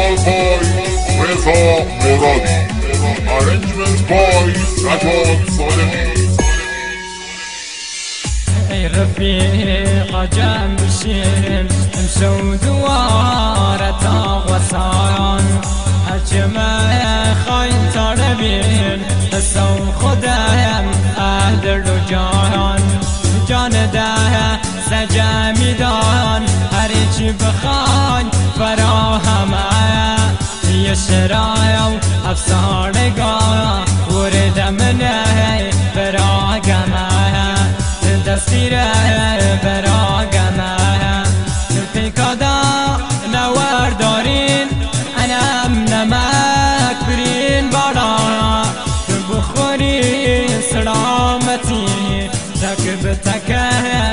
by Reza Moradi. Arrangement by Sajad Salemi. ای رفیق جمع بشین امشو دواره تا وسایان هرچه خواین تا ربین حسو خودم اهل رو جان ده سجمی دان هری چی بخواین فراهمه یه شرای و افسانگاه ورد منه براگمه دستیره براگمه پیکادا نوار دارین انم نمک برین بالا بخوری سلامتی تک بتکه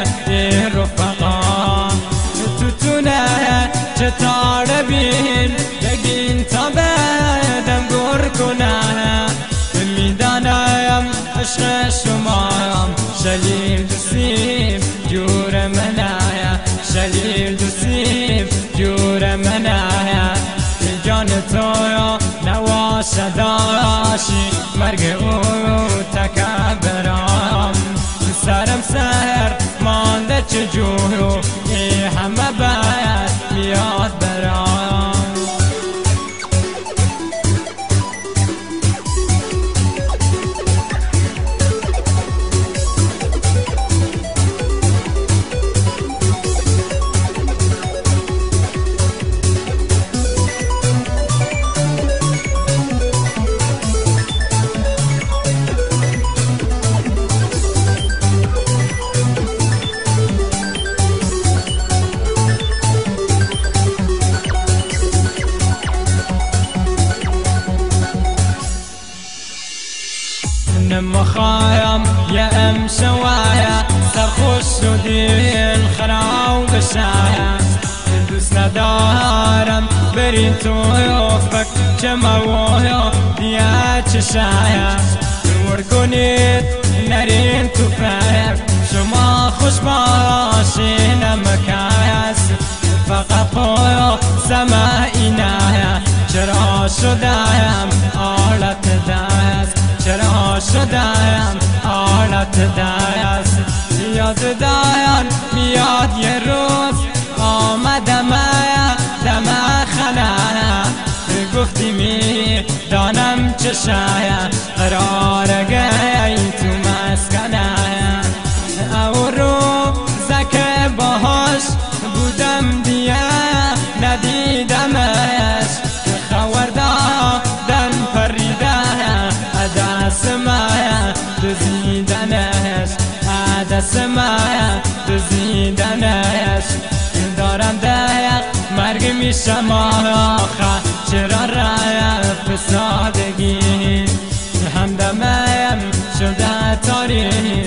رفقا توتونه چطار بین بگین تا بدم گر کنه میدانم عشق شمایم شلیل دوسیم جور منایا شلیل دوسیم جور منایا جان تویا نواش داشی مرگ او تکبرام سرم سر مانده چجورو ای همه باید میاد برام مخايم يا شوايا سرخوش ودين خراو بشايا دوس ندارم برين تويوفك جمعويو يا تشايا وركونيت نارين توفايك شما خوش باشين مكايس فقط قويو سمائنايا چرا شدایم آلت دايس چرا شدم آلت دست یاد دایان میاد یه روز آمدم دم خانه گفتی می دانم چه شاید قراره گی تو مسکنه او رو زکه باهاش بودم دیگه ندیدمش خوردادن پریده دست مایا دزیدنش دست مایا دزیدنش دارم دق مرگ میشم آخه چرا رفت سادگی همدمم شده تاریک